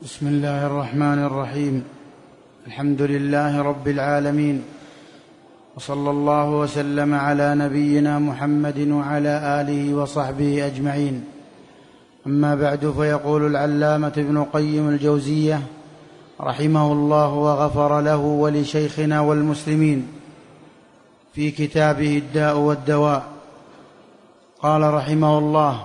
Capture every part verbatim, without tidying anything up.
بسم الله الرحمن الرحيم. الحمد لله رب العالمين، وصلى الله وسلم على نبينا محمد وعلى آله وصحبه أجمعين. أما بعد، فيقول العلامة ابن قيم الجوزية رحمه الله وغفر له ولشيخنا والمسلمين في كتابه الداء والدواء، قال رحمه الله: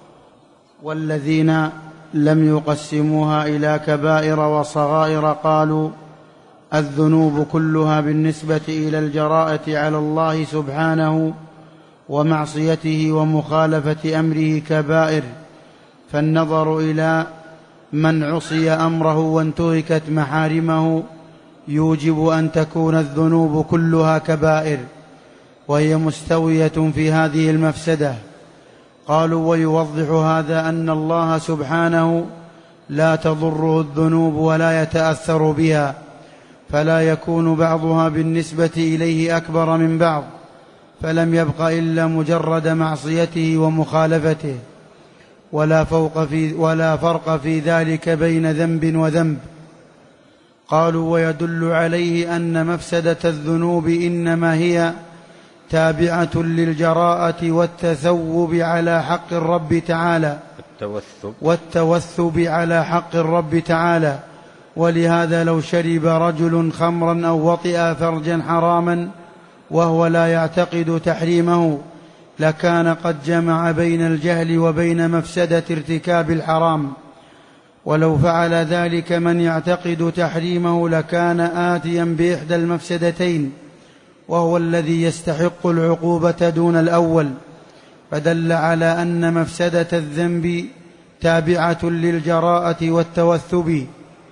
والذين لم يقسموها إلى كبائر وصغائر قالوا الذنوب كلها بالنسبة إلى الجراءة على الله سبحانه ومعصيته ومخالفة أمره كبائر، فالنظر إلى من عصي أمره وانتهكت محارمه يوجب أن تكون الذنوب كلها كبائر، وهي مستوية في هذه المفسدة. قالوا: ويوضح هذا أن الله سبحانه لا تضره الذنوب ولا يتأثر بها، فلا يكون بعضها بالنسبة إليه أكبر من بعض، فلم يبق إلا مجرد معصيته ومخالفته، ولا, فوق في ولا فرق في ذلك بين ذنب وذنب. قالوا: ويدل عليه أن مفسدة الذنوب إنما هي تابعة للجراءة والتثوب على حق الرب تعالى التوثب, والتوثب على حق الرب تعالى. ولهذا لو شرب رجل خمرا أو وطئ فرجا حراما وهو لا يعتقد تحريمه لكان قد جمع بين الجهل وبين مفسدة ارتكاب الحرام، ولو فعل ذلك من يعتقد تحريمه لكان آتيا بإحدى المفسدتين، وهو الذي يستحق العقوبة دون الأول، فدل على أن مفسدة الذنب تابعة للجراءة والتوثب.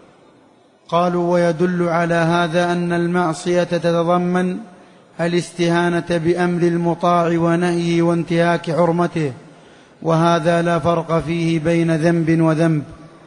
قالوا: ويدل على هذا أن المعصية تتضمن الاستهانة بأمر المطاع ونهيه وانتهاك حرمته، وهذا لا فرق فيه بين ذنب وذنب.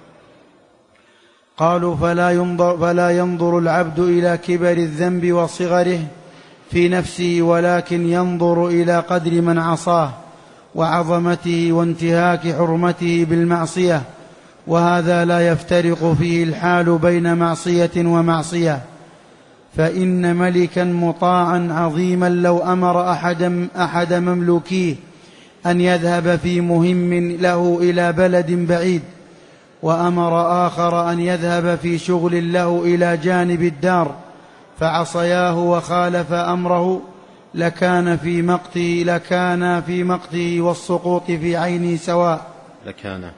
قالوا: فلا ينظر, فلا ينظر العبد إلى كبر الذنب وصغره في نفسه، ولكن ينظر إلى قدر من عصاه وعظمته وانتهاك حرمته بالمعصية، وهذا لا يفترق فيه الحال بين معصية ومعصية. فإن ملكا مطاعا عظيما لو أمر أحد, أحد مملوكيه أن يذهب في مهم له إلى بلد بعيد، وأمر آخر أن يذهب في شغل له إلى جانب الدار، فعصياه وخالف أمره لكان في مقته لكان في مقته والسقوط في عينه سواء لكان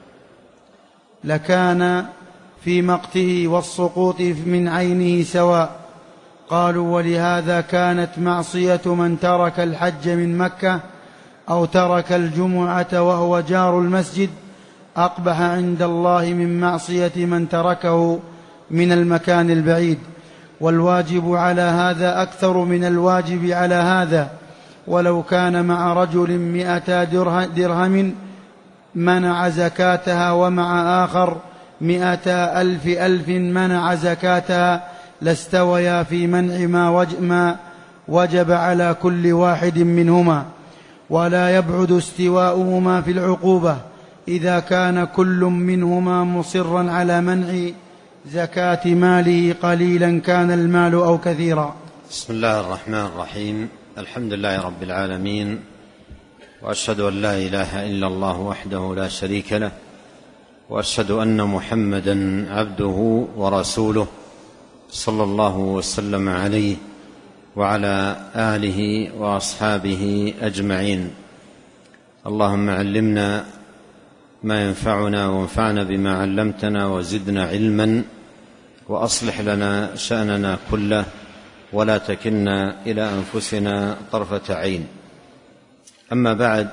لكان في مقته والسقوط من عينه سواء. قالوا: ولهذا كانت معصية من ترك الحج من مكة أو ترك الجمعة وهو جار المسجد أقبح عند الله من معصية من تركه من المكان البعيد، والواجب على هذا أكثر من الواجب على هذا. ولو كان مع رجل مئة درهم منع زكاتها ومع آخر مئة ألف ألف منع زكاتها لاستويا في منع ما وجب على كل واحد منهما، ولا يبعد استواؤهما في العقوبة إذا كان كل منهما مصرا على منع زكاة ماله قليلا كان المال أو كثيرا. بسم الله الرحمن الرحيم. الحمد لله رب العالمين، وأشهد أن لا إله إلا الله وحده لا شريك له، وأشهد أن محمدا عبده ورسوله صلى الله وسلم عليه وعلى آله وأصحابه أجمعين. اللهم علمنا ما ينفعنا وانفعنا بما علمتنا وزدنا علما، وأصلح لنا شأننا كله ولا تكلنا إلى أنفسنا طرفة عين. أما بعد،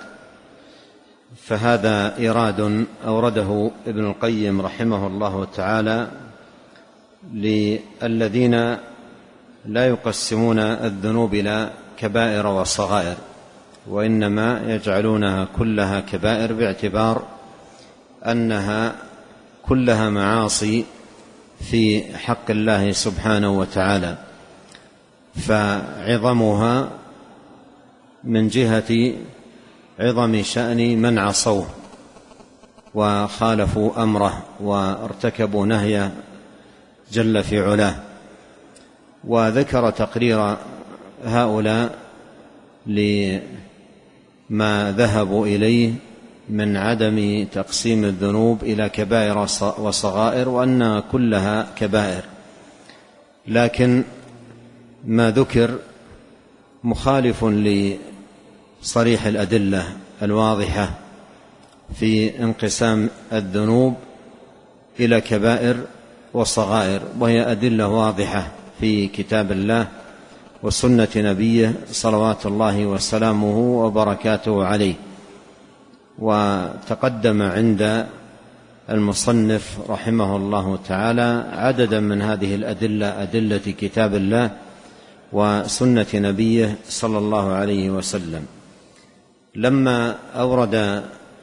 فهذا إيراد أورده ابن القيم رحمه الله تعالى للذين لا يقسمون الذنوب إلى كبائر وصغائر، وإنما يجعلونها كلها كبائر باعتبار أنها كلها معاصي في حق الله سبحانه وتعالى، فعظمها من جهة عظم شأن من عصوه، وخالفوا أمره وارتكبوا نهيه جل في علاه. وذكر تقرير هؤلاء لما ذهبوا إليه من عدم تقسيم الذنوب إلى كبائر وصغائر، وأن كلها كبائر، لكن ما ذكر مخالف لصريح الأدلة الواضحة في انقسام الذنوب إلى كبائر وصغائر، وهي أدلة واضحة في كتاب الله وسنة نبيه صلوات الله وسلامه وبركاته عليه. وتقدم عند المصنف رحمه الله تعالى عددا من هذه الأدلة، أدلة كتاب الله وسنة نبيه صلى الله عليه وسلم. لما أورد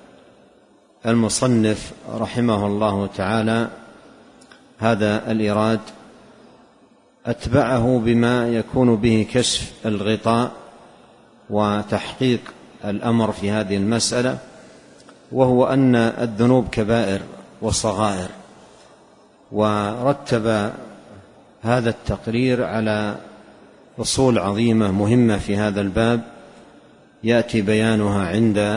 المصنف رحمه الله تعالى هذا الإيراد أتبعه بما يكون به كشف الغطاء وتحقيق الأمر في هذه المسألة، وهو أن الذنوب كبائر وصغائر، ورتب هذا التقرير على أصول عظيمة مهمة في هذا الباب يأتي بيانها عند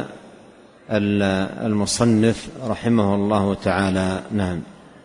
المصنف رحمه الله تعالى. نعم.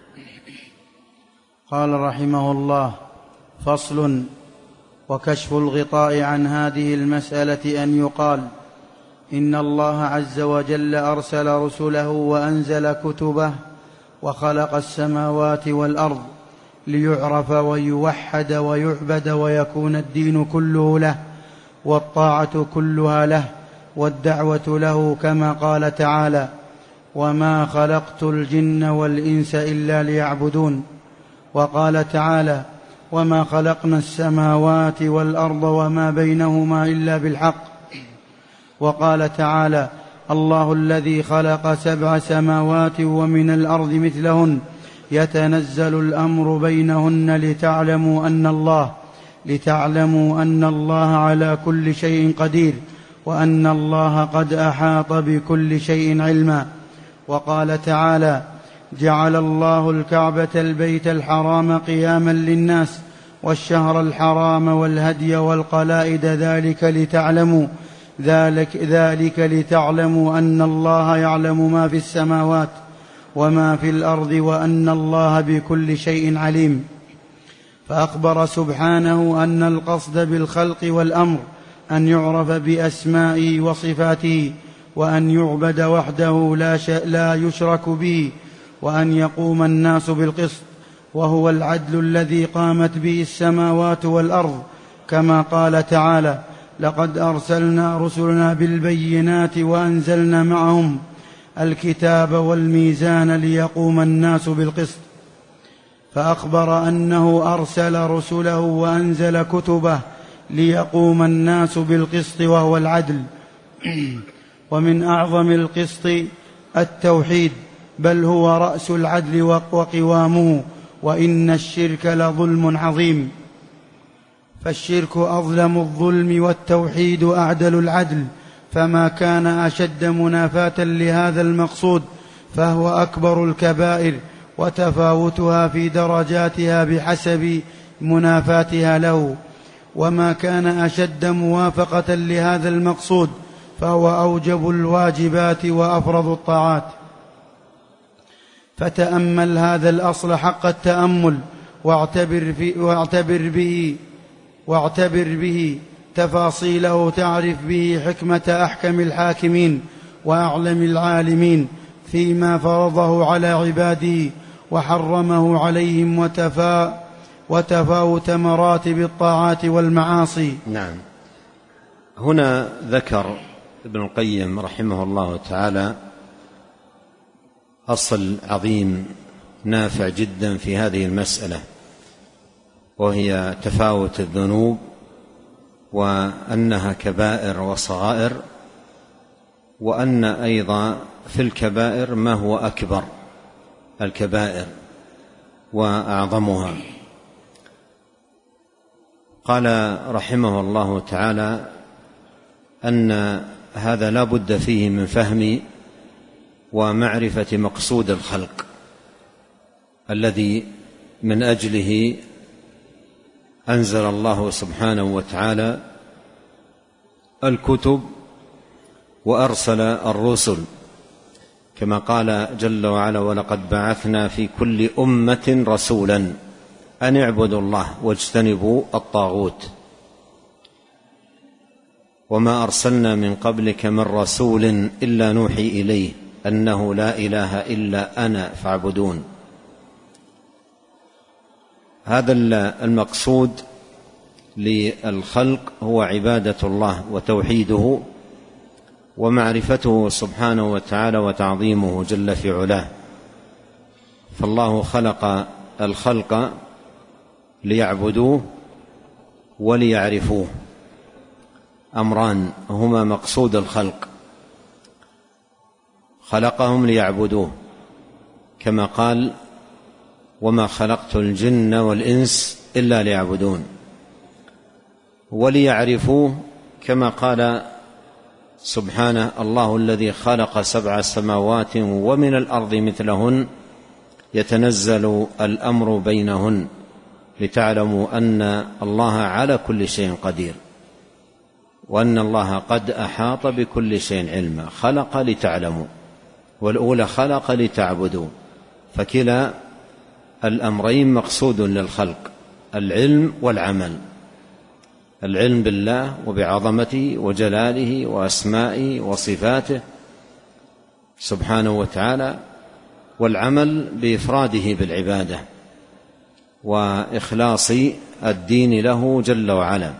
قال رحمه الله: فصل. وكشف الغطاء عن هذه المسألة أن يقال إن الله عز وجل أرسل رسله وأنزل كتبه وخلق السماوات والأرض ليعرف ويوحد ويعبد ويكون الدين كله له والطاعة كلها له والدعوة له، كما قال تعالى: وما خلقت الجن والإنس إلا ليعبدون. وقال تعالى: وما خلقنا السماوات والأرض وما بينهما إلا بالحق. وقال تعالى: الله الذي خلق سبع سماوات ومن الأرض مثلهن يتنزل الأمر بينهن لتعلموا أن الله لتعلموا أن الله على كل شيء قدير وأن الله قد أحاط بكل شيء علما. وقال تعالى: جعل الله الكعبة البيت الحرام قياما للناس والشهر الحرام والهدي والقلائد ذلك لتعلموا ذلك, ذلك لتعلموا أن الله يعلم ما في السماوات وما في الأرض وأن الله بكل شيء عليم. فأخبر سبحانه أن القصد بالخلق والأمر أن يعرف بأسمائه وصفاته، وأن يعبد وحده لا, لا يشرك به، وأن يقوم الناس بالقسط، وهو العدل الذي قامت به السماوات والأرض، كما قال تعالى: لقد أرسلنا رسلنا بالبينات وأنزلنا معهم الكتاب والميزان ليقوم الناس بالقسط. فأخبر أنه أرسل رسله وأنزل كتبه ليقوم الناس بالقسط وهو العدل. ومن أعظم القسط التوحيد، بل هو رأس العدل وقوامه، وإن الشرك لظلم عظيم. فالشرك أظلم الظلم والتوحيد أعدل العدل، فما كان أشد منافاة لهذا المقصود فهو أكبر الكبائر، وتفاوتها في درجاتها بحسب منافاتها له، وما كان أشد موافقة لهذا المقصود فهو أوجب الواجبات وأفرض الطاعات. فتأمل هذا الأصل حق التأمل، واعتبر, في واعتبر به واعتبر به تفاصيله، تعرف به حكمة أحكم الحاكمين وأعلم العالمين فيما فرضه على عباده وحرمه عليهم، وتفا وتفاوت مراتب الطاعات والمعاصي. نعم. هنا ذكر ابن القيم رحمه الله تعالى أصل عظيم نافع جدا في هذه المسألة، وهي تفاوت الذنوب، وأنها كبائر وصغائر، وأن أيضا في الكبائر ما هو أكبر الكبائر وأعظمها. قال رحمه الله تعالى أن هذا لا بد فيه من فهم ومعرفة مقصود الخلق الذي من أجله أنزل الله سبحانه وتعالى الكتب وأرسل الرسل، كما قال جل وعلا: ولقد بعثنا في كل أمة رسولا أن اعبدوا الله واجتنبوا الطاغوت وما أرسلنا من قبلك من رسول إلا نوحي إليه أنه لا إله إلا أنا فاعبدون. هذا المقصود للخلق هو عبادة الله وتوحيده ومعرفته سبحانه وتعالى وتعظيمه جل في علاه. فالله خلق الخلق ليعبدوه وليعرفوه، أمران هما مقصود الخلق: خلقهم ليعبدوه كما قال: وما خلقت الجن والإنس إلا ليعبدون، وليعرفوه كما قال سبحانه: الله الذي خلق سبع سماوات ومن الأرض مثلهن يتنزل الأمر بينهن لتعلموا أن الله على كل شيء قدير وأن الله قد أحاط بكل شيء علما. خلق لتعلموا، والأولى خلق لتعبدوا، فكلا الأمرين مقصود للخلق: العلم والعمل. العلم بالله وبعظمته وجلاله وأسمائه وصفاته سبحانه وتعالى، والعمل بإفراده بالعبادة وإخلاص الدين له جل وعلا.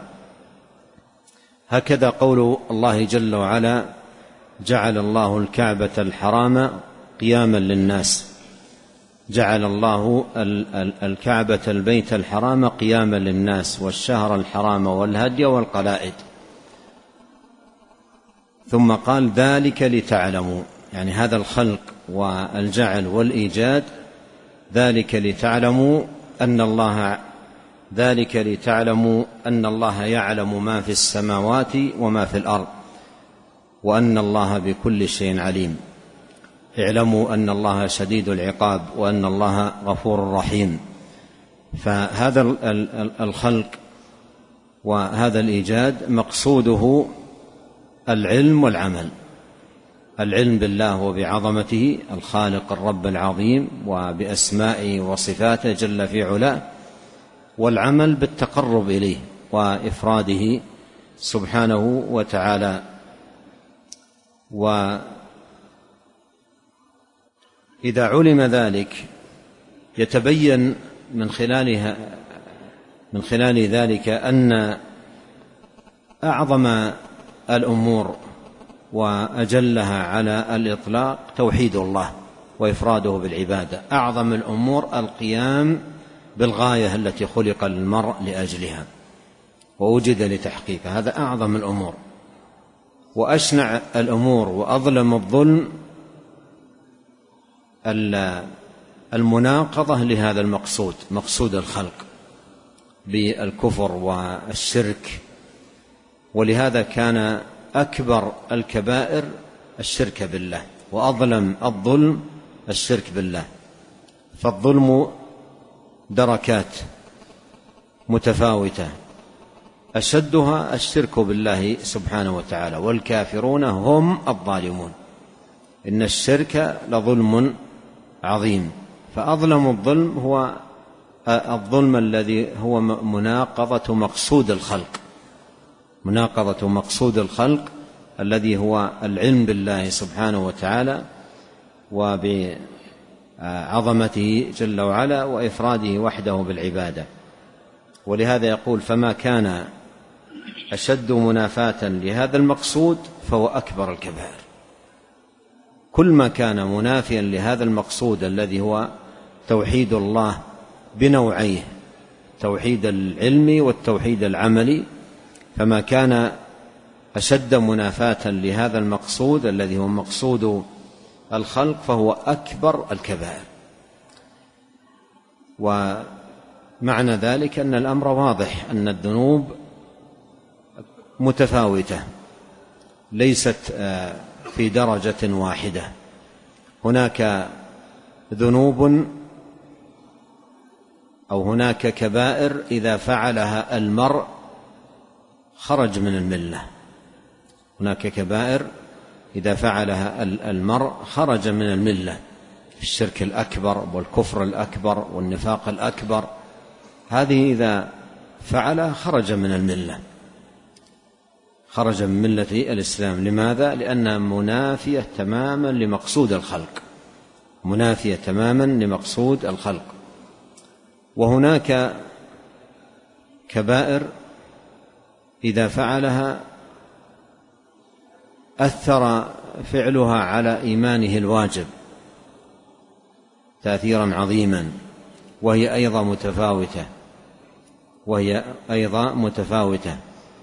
هكذا قول الله جل وعلا: جعل الله الكعبة الحرام قياما للناس. جعل الله الكعبة البيت الحرام قياما للناس، والشهر الحرام والهدي والقلائد. ثم قال: ذلك لتعلموا، يعني هذا الخلق والجعل والإيجاد، ذلك لتعلموا أن الله ذلك لتعلموا أن الله يعلم ما في السماوات وما في الأرض وأن الله بكل شيء عليم. اعلموا أن الله شديد العقاب وأن الله غفور رحيم. فهذا الخلق وهذا الإيجاد مقصوده العلم والعمل: العلم بالله وبعظمته الخالق الرب العظيم وبأسمائه وصفاته جل في علاه، والعمل بالتقرب إليه وإفراده سبحانه وتعالى. وإذا علم ذلك يتبين من خلالها من خلال ذلك أن أعظم الأمور وأجلها على الإطلاق توحيد الله وإفراده بالعبادة. أعظم الأمور القيام بالغاية التي خلق المرء لأجلها ووجد لتحقيقها، هذا أعظم الأمور. وأشنع الأمور وأظلم الظلم المناقضة لهذا المقصود، مقصود الخلق، بالكفر والشرك. ولهذا كان أكبر الكبائر الشرك بالله، وأظلم الظلم الشرك بالله. فالظلم دركات متفاوتة، أشدها الشرك بالله سبحانه وتعالى، والكافرون هم الظالمون. إن الشرك لظلم عظيم. فأظلم الظلم هو الظلم الذي هو مناقضة مقصود الخلق، مناقضة مقصود الخلق الذي هو العلم بالله سبحانه وتعالى وبعظمته جل وعلا وإفراده وحده بالعبادة. ولهذا يقول: فما كان أشد منافاة لهذا المقصود فهو أكبر الكبائر. كل ما كان منافيا لهذا المقصود الذي هو توحيد الله بنوعيه، توحيد العلم والتوحيد العملي، فما كان أشد منافاة لهذا المقصود الذي هو مقصود الخلق فهو أكبر الكبائر. ومعنى ذلك أن الأمر واضح، أن الذنوب متفاوتة، ليست في درجة واحدة، هناك ذنوب أو هناك كبائر إذا فعلها المرء خرج من الملة. هناك كبائر إذا فعلها المرء خرج من الملة، الشرك الأكبر والكفر الأكبر والنفاق الأكبر، هذه إذا فعلها خرج من الملة، خرج من ملة الإسلام. لماذا؟ لأنها منافية تماما لمقصود الخلق، منافية تماما لمقصود الخلق. وهناك كبائر إذا فعلها أثر فعلها على إيمانه الواجب تأثيرا عظيما، وهي أيضا متفاوتة وهي أيضا متفاوتة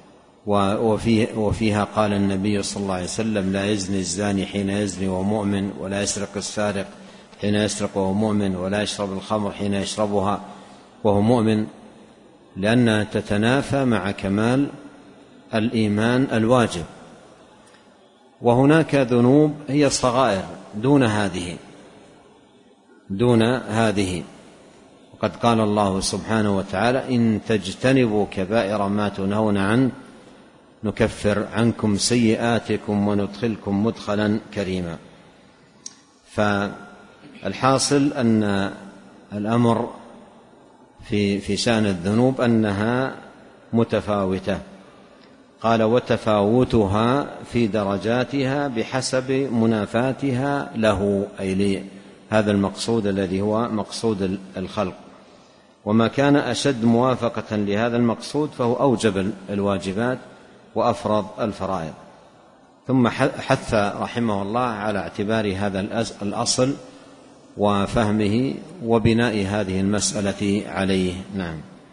وفيها قال النبي صلى الله عليه وسلم: لا يزني الزاني حين يزني وهو مؤمن، ولا يسرق السارق حين يسرق وهو مؤمن، ولا يشرب الخمر حين يشربها وهو مؤمن، لأنها تتنافى مع كمال الإيمان الواجب. وهناك ذنوب هي صغائر دون هذه دون هذه وقد قال الله سبحانه وتعالى: إن تجتنبوا كبائر ما تنهون عنه نكفر عنكم سيئاتكم وندخلكم مدخلا كريما. فالحاصل أن الأمر في في شأن الذنوب أنها متفاوتة. قال: وتفاوتها في درجاتها بحسب منافاتها له، أي لهذا المقصود الذي هو مقصود الخلق. وما كان أشد موافقة لهذا المقصود فهو أوجب الواجبات وأفرض الفرائض. ثم حث رحمه الله على اعتبار هذا الأصل وفهمه وبناء هذه المسألة عليه. نعم.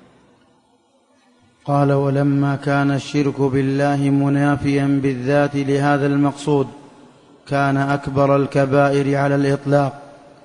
قال: ولما كان الشرك بالله منافيا بالذات لهذا المقصود كان أكبر الكبائر على الإطلاق،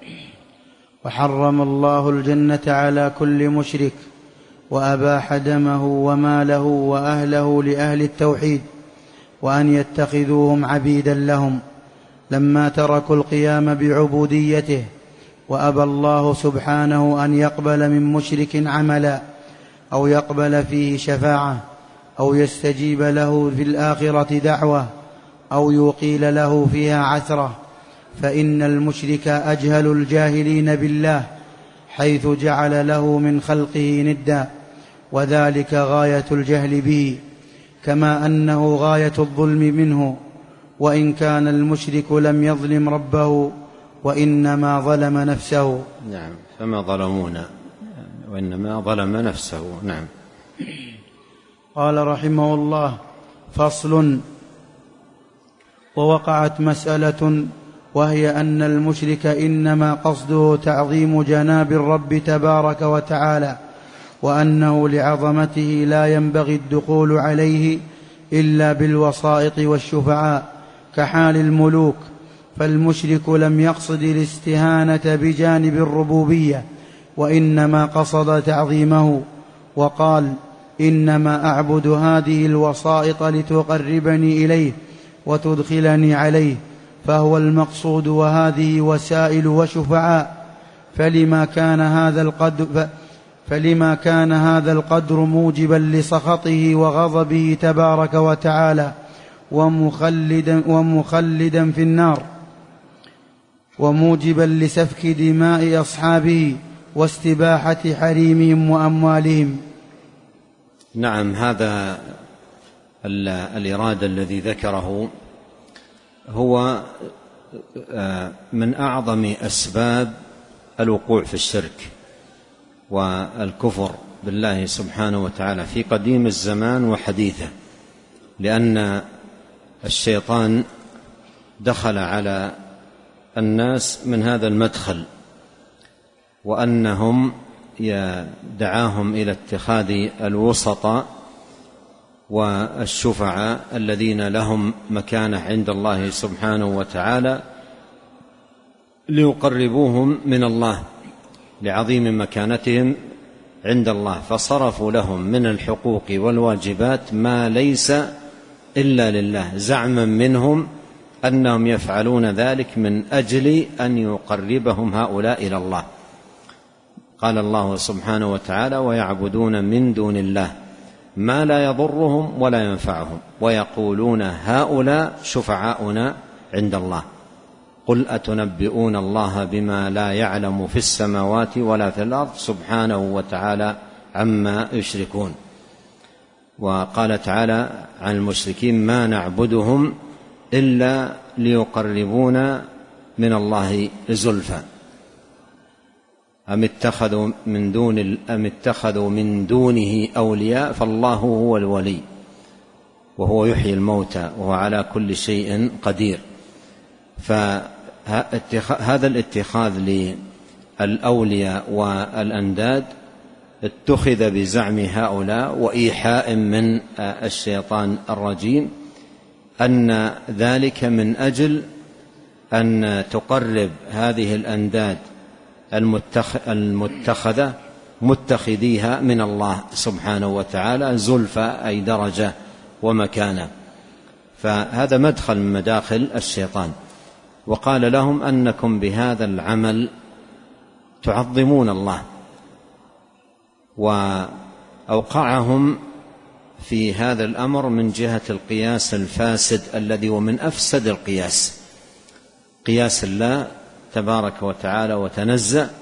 وحرم الله الجنة على كل مشرك، وأباح دمه وماله وأهله لأهل التوحيد، وأن يتخذوهم عبيدا لهم لما تركوا القيام بعبوديته. وأبى الله سبحانه أن يقبل من مشرك عملا أو يقبل فيه شفاعة أو يستجيب له في الآخرة دعوة أو يقيل له فيها عثرة، فإن المشرك أجهل الجاهلين بالله، حيث جعل له من خلقه ندا، وذلك غاية الجهل به، كما أنه غاية الظلم منه، وإن كان المشرك لم يظلم ربه وإنما ظلم نفسه. نعم. فما ظلمونا وإنما ظلم نفسه. نعم. قال رحمه الله: فصل. ووقعت مسألة، وهي أن المشرك إنما قصده تعظيم جناب الرب تبارك وتعالى، وأنه لعظمته لا ينبغي الدخول عليه إلا بالوسائط والشفعاء كحال الملوك. فالمشرك لم يقصد الاستهانة بجانب الربوبية، وإنما قصد تعظيمه، وقال: إنما أعبد هذه الوسائط لتقربني إليه وتدخلني عليه، فهو المقصود، وهذه وسائل وشفعاء. فلما كان هذا القدر فلما كان هذا القدر موجبا لسخطه وغضبه تبارك وتعالى، ومخلدا, ومخلدا في النار، وموجبا لسفك دماء أصحابه واستباحة حريمهم وأموالهم. نعم. هذا الإرادة الذي ذكره هو من أعظم أسباب الوقوع في الشرك والكفر بالله سبحانه وتعالى في قديم الزمان وحديثه، لأن الشيطان دخل على الناس من هذا المدخل، وأنهم دعاهم إلى اتخاذ الوسطاء والشفعاء الذين لهم مكانة عند الله سبحانه وتعالى ليقربوهم من الله لعظيم مكانتهم عند الله، فصرفوا لهم من الحقوق والواجبات ما ليس إلا لله، زعما منهم أنهم يفعلون ذلك من أجل أن يقربهم هؤلاء إلى الله. قال الله سبحانه وتعالى: ويعبدون من دون الله ما لا يضرهم ولا ينفعهم ويقولون هؤلاء شفعاؤنا عند الله قل أتنبئون الله بما لا يعلم في السماوات ولا في الأرض سبحانه وتعالى عما يشركون. وقال تعالى عن المشركين: ما نعبدهم إلا ليقربونا من الله زلفى أم اتخذوا من دون أم اتخذوا من دونه أولياء فالله هو الولي وهو يحيي الموتى وهو على كل شيء قدير. فهذا الاتخاذ للأولياء والأنداد اتخذ بزعم هؤلاء وإيحاء من الشيطان الرجيم أن ذلك من أجل أن تقرب هذه الأنداد المتخذة متخذيها من الله سبحانه وتعالى زلفى أي درجة ومكانة. فهذا مدخل من مداخل الشيطان. وقال لهم أنكم بهذا العمل تعظمون الله، وأوقعهم في هذا الأمر من جهة القياس الفاسد الذي هو من أفسد القياس، قياس الله تبارك وتعالى وتنزه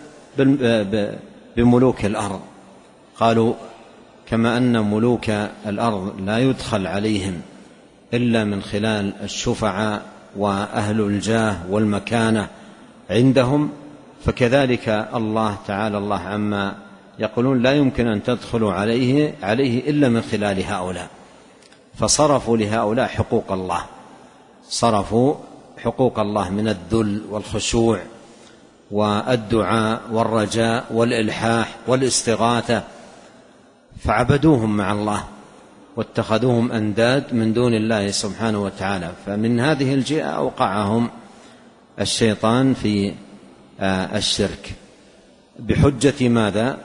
بملوك الأرض. قالوا كما أن ملوك الأرض لا يدخل عليهم إلا من خلال الشفعاء وأهل الجاه والمكانة عندهم، فكذلك الله تعالى الله عما يقولون لا يمكن أن تدخلوا عليه, عليه إلا من خلال هؤلاء. فصرفوا لهؤلاء حقوق الله، صرفوا حقوق الله من الذل والخشوع والدعاء والرجاء والإلحاح والاستغاثة، فعبدوهم مع الله واتخذوهم أنداد من دون الله سبحانه وتعالى. فمن هذه الجهة أوقعهم الشيطان في الشرك بحجة ماذا؟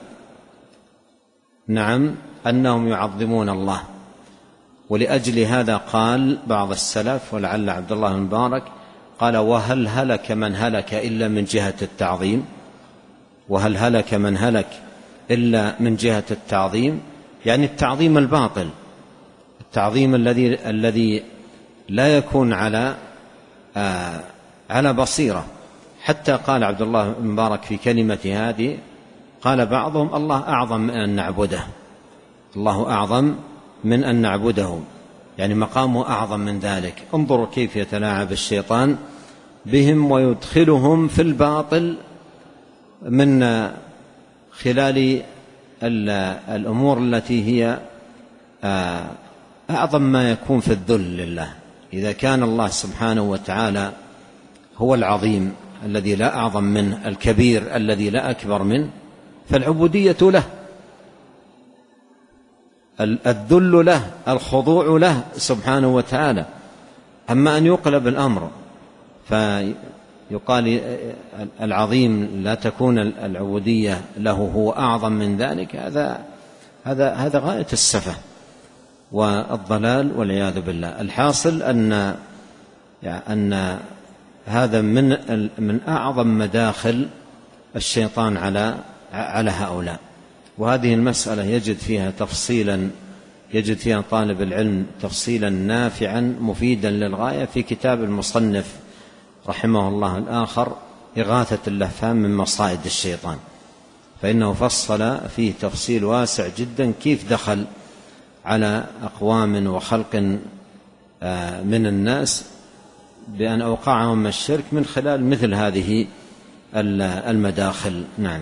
نعم، أنهم يعظمون الله. ولأجل هذا قال بعض السلف ولعل عبد الله بن مبارك قال: وهل هلك من هلك إلا من جهة التعظيم؟ وهل هلك من هلك إلا من جهة التعظيم، يعني التعظيم الباطل، التعظيم الذي الذي لا يكون على آه على بصيرة. حتى قال عبد الله بن مبارك في كلمة هذه، قال بعضهم: الله أعظم من أن نعبده، الله أعظم من أن نعبده، يعني مقامه أعظم من ذلك. انظروا كيف يتلاعب الشيطان بهم ويدخلهم في الباطل من خلال الأمور التي هي أعظم ما يكون في الذل لله. إذا كان الله سبحانه وتعالى هو العظيم الذي لا أعظم منه، الكبير الذي لا أكبر منه، فالعبودية له، الذل له، الخضوع له سبحانه وتعالى. أما أن يقلب الأمر فيقال العظيم لا تكون العبودية له، هو أعظم من ذلك، هذا هذا هذا غاية السفة والضلال والعياذ بالله. الحاصل أن يعني أن هذا من من أعظم مداخل الشيطان على على هؤلاء. وهذه المسألة يجد فيها تفصيلا، يجد فيها طالب العلم تفصيلا نافعا مفيدا للغاية في كتاب المصنف رحمه الله الآخر إغاثة اللهفان من مصائد الشيطان، فإنه فصل فيه تفصيل واسع جدا كيف دخل على أقوام وخلق من الناس بأن أوقعهم الشرك من خلال مثل هذه المداخل. نعم.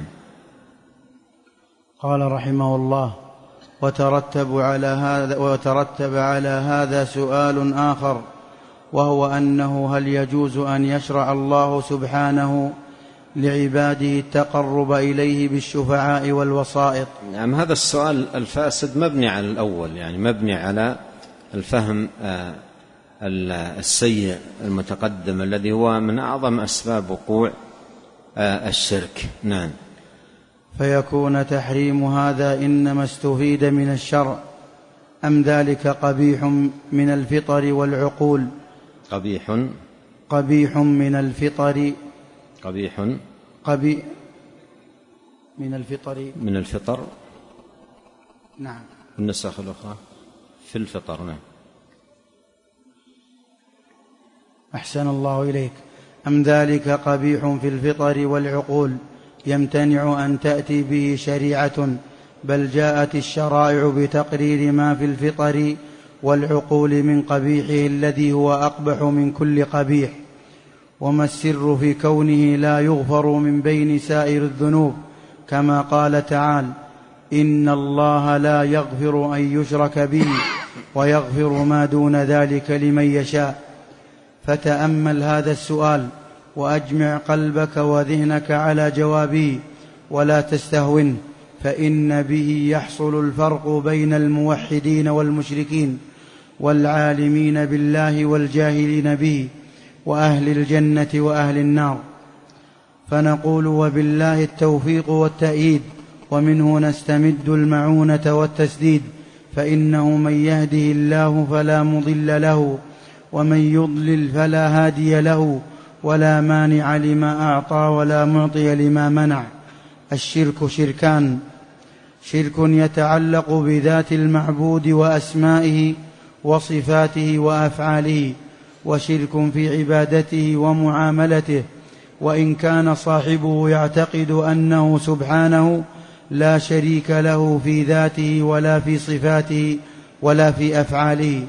قال رحمه الله: وترتب على هذا وترتب على هذا سؤال آخر، وهو أنه هل يجوز أن يشرع الله سبحانه لعباده التقرب إليه بالشفعاء والوسائط؟ نعم، هذا السؤال الفاسد مبني على الأول، يعني مبني على الفهم السيء المتقدم الذي هو من أعظم أسباب وقوع الشرك. نعم. فيكون تحريم هذا إنما استفيد من الشرع، أم ذلك قبيح من الفطر والعقول؟ قبيح قبيح من الفطر قبيح قبي من الفطر من الفطر نعم. النسخ الأخرى في الفطر. نعم. أحسن الله إليك. أم ذلك قبيح في الفطر والعقول يمتنع أن تأتي به شريعة، بل جاءت الشرائع بتقرير ما في الفطر والعقول من قبيحه الذي هو أقبح من كل قبيح. وما السر في كونه لا يغفر من بين سائر الذنوب، كما قال تعالى: إن الله لا يغفر أن يشرك به ويغفر ما دون ذلك لمن يشاء. فتأمل هذا السؤال وأجمع قلبك وذهنك على جوابه، ولا تستهونه، فإن به يحصل الفرق بين الموحدين والمشركين، والعالمين بالله والجاهلين به، وأهل الجنة وأهل النار. فنقول: وبالله التوفيق والتأييد، ومنه نستمد المعونة والتسديد، فإنه من يهده الله فلا مضل له، ومن يضلل فلا هادي له، ولا مانع لما أعطى ولا معطي لما منع. الشرك شركان: شرك يتعلق بذات المعبود وأسمائه وصفاته وأفعاله، وشرك في عبادته ومعاملته، وإن كان صاحبه يعتقد أنه سبحانه لا شريك له في ذاته ولا في صفاته ولا في أفعاله.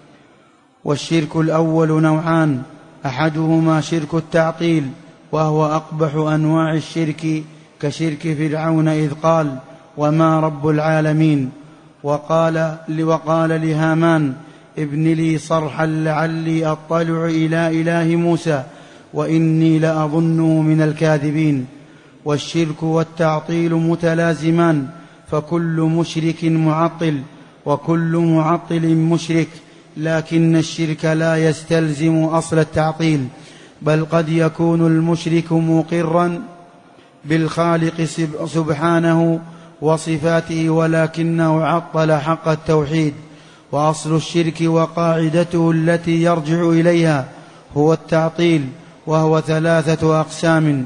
والشرك الأول نوعان: أحدهما شرك التعطيل، وهو أقبح أنواع الشرك، كشرك فرعون إذ قال: وما رب العالمين، وقال, وقال لهامان: ابن لي صرحا لعلي أطلع إلى إله موسى وإني لأظنه من الكاذبين. والشرك والتعطيل متلازمان، فكل مشرك معطل وكل معطل مشرك، لكن الشرك لا يستلزم أصل التعطيل، بل قد يكون المشرك مقرا بالخالق سبحانه وصفاته، ولكنه عطل حق التوحيد. وأصل الشرك وقاعدته التي يرجع إليها هو التعطيل، وهو ثلاثة أقسام: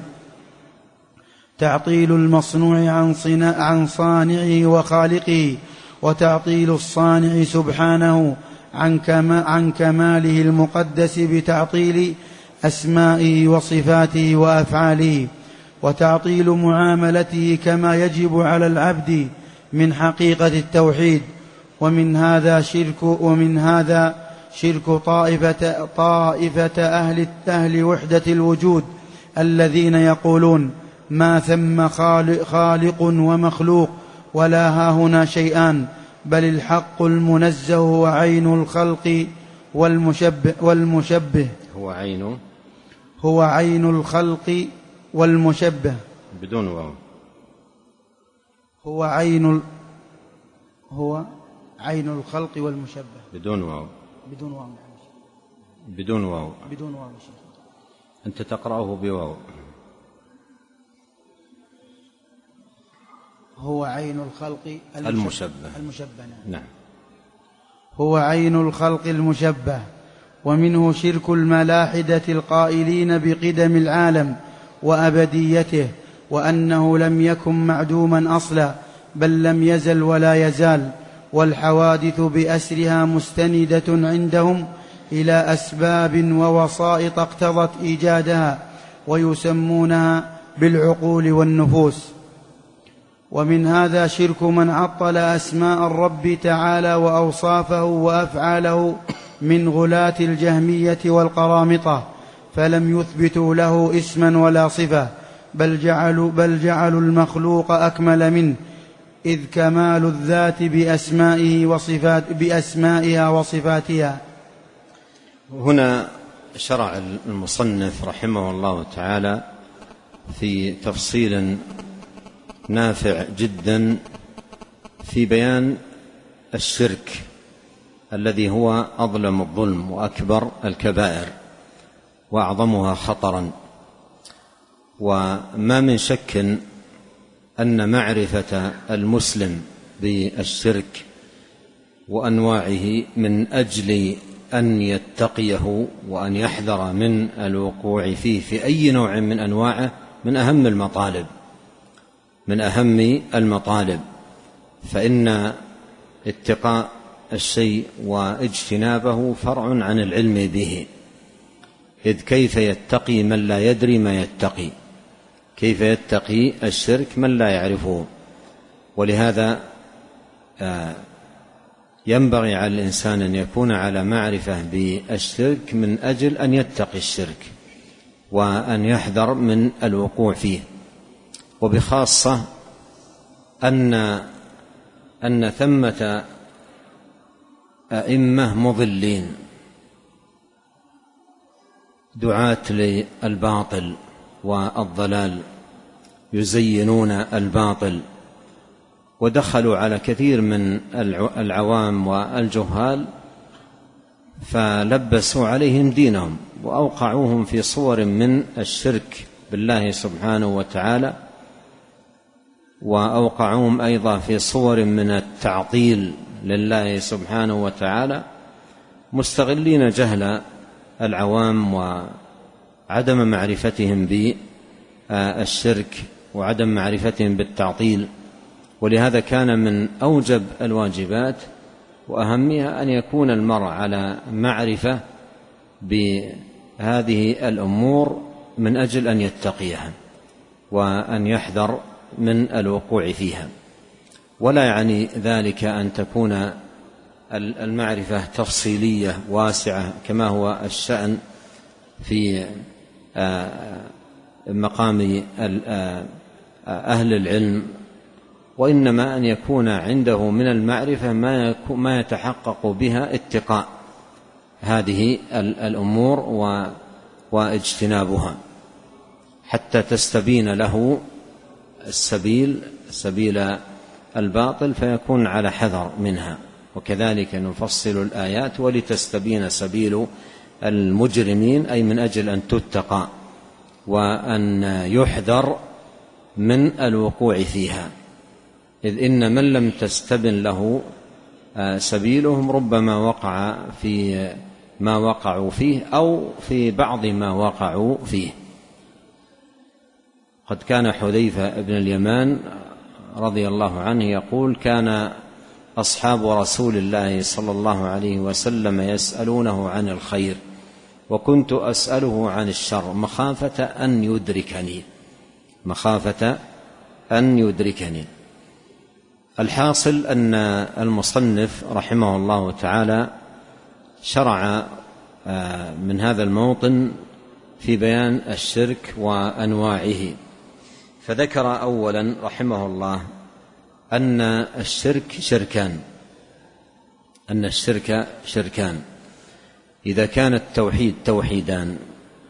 تعطيل المصنوع عن صانعه وخالقه، وتعطيل الصانع سبحانه عن كماله المقدس بتعطيل أسمائه وصفاته وأفعاله، وتعطيل معاملته كما يجب على العبد من حقيقة التوحيد. ومن هذا شرك ومن هذا شرك طائفة, طائفة أهل, أهل وحدة الوجود، الذين يقولون: ما ثم خالق, خالق ومخلوق، ولا هاهنا شيئان، بل الحق المنزه هو عين الخلق والمشبه, والمشبه هو عين هو عين الخلق والمشبه بدون واو هو عين هو عين الخلق والمشبه بدون واو بدون واو بدون واو بدون واو أنت تقرأه بواو. هو عين الخلق المشبه المشبه نعم. هو عين الخلق المشبه. ومنه شرك الملاحدة القائلين بقدم العالم وأبديته، وأنه لم يكن معدوما أصلا، بل لم يزل ولا يزال، والحوادث بأسرها مستندة عندهم إلى أسباب ووسائط اقتضت إيجادها، ويسمونها بالعقول والنفوس. ومن هذا شرك من عطل أسماء الرب تعالى وأوصافه وأفعاله من غلاة الجهمية والقرامطة، فلم يثبتوا له اسما ولا صفة، بل جعلوا, بل جعلوا المخلوق أكمل منه، إذ كمال الذات بأسمائه وصفات بأسمائها وصفاتها. هنا شرع المصنف رحمه الله تعالى في تفصيل نافع جدا في بيان الشرك الذي هو أظلم الظلم وأكبر الكبائر وأعظمها خطرا. وما من شك أن معرفة المسلم بالشرك وأنواعه من أجل أن يتقيه وأن يحذر من الوقوع فيه في أي نوع من أنواعه من أهم المطالب من أهم المطالب فإن اتقاء الشيء واجتنابه فرع عن العلم به، إذ كيف يتقي من لا يدري ما يتقي؟ كيف يتقي الشرك من لا يعرفه؟ ولهذا ينبغي على الإنسان أن يكون على معرفة بالشرك من أجل أن يتقي الشرك وأن يحذر من الوقوع فيه، وبخاصة أن أن ثمة أئمة مضلين دعاة للباطل والضلال يزينون الباطل، ودخلوا على كثير من العوام والجهال فلبسوا عليهم دينهم وأوقعوهم في صور من الشرك بالله سبحانه وتعالى، وأوقعوهم أيضا في صور من التعطيل لله سبحانه وتعالى، مستغلين جهل العوام وعدم معرفتهم بالشرك وعدم معرفتهم بالتعطيل. ولهذا كان من أوجب الواجبات وأهمها أن يكون المرء على معرفة بهذه الأمور من أجل أن يتقيها وأن يحذر من الوقوع فيها. ولا يعني ذلك أن تكون المعرفة تفصيلية واسعة كما هو الشأن في مقام أهل العلم، وإنما أن يكون عنده من المعرفة ما يتحقق بها اتقاء هذه الأمور واجتنابها حتى تستبين له السبيل سبيل الباطل فيكون على حذر منها. وكذلك نفصل الآيات ولتستبين سبيل المجرمين، أي من أجل أن تتقى وأن يحذر من الوقوع فيها، إذ إن من لم تستبن له سبيلهم ربما وقع في ما وقعوا فيه أو في بعض ما وقعوا فيه. قد كان حذيفة بن اليمان رضي الله عنه يقول: كان أصحاب رسول الله صلى الله عليه وسلم يسألونه عن الخير وكنت أسأله عن الشر مخافة أن يدركني مخافة أن يدركني. الحاصل أن المصنف رحمه الله تعالى شرع من هذا الموطن في بيان الشرك وأنواعه، فذكر أولا رحمه الله أن الشرك شركان أن الشرك شركان إذا كان التوحيد توحيدان